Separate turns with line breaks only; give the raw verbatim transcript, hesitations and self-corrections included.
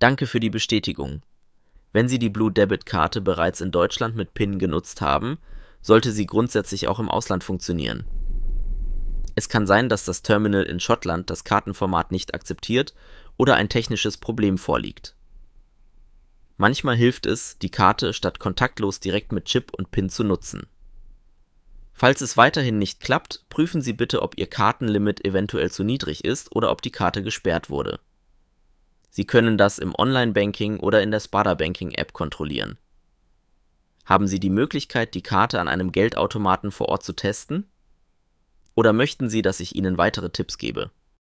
Danke für die Bestätigung. Wenn Sie die Blue Debit Karte bereits in Deutschland mit PIN genutzt haben, sollte sie grundsätzlich auch im Ausland funktionieren. Es kann sein, dass das Terminal in Schottland das Kartenformat nicht akzeptiert oder ein technisches Problem vorliegt. Manchmal hilft es, die Karte statt kontaktlos direkt mit Chip und PIN zu nutzen. Falls es weiterhin nicht klappt, prüfen Sie bitte, ob Ihr Kartenlimit eventuell zu niedrig ist oder ob die Karte gesperrt wurde. Sie können das im Online-Banking oder in der Spada Banking-App kontrollieren. Haben Sie die Möglichkeit, die Karte an einem Geldautomaten vor Ort zu testen? Oder möchten Sie, dass ich Ihnen weitere Tipps gebe?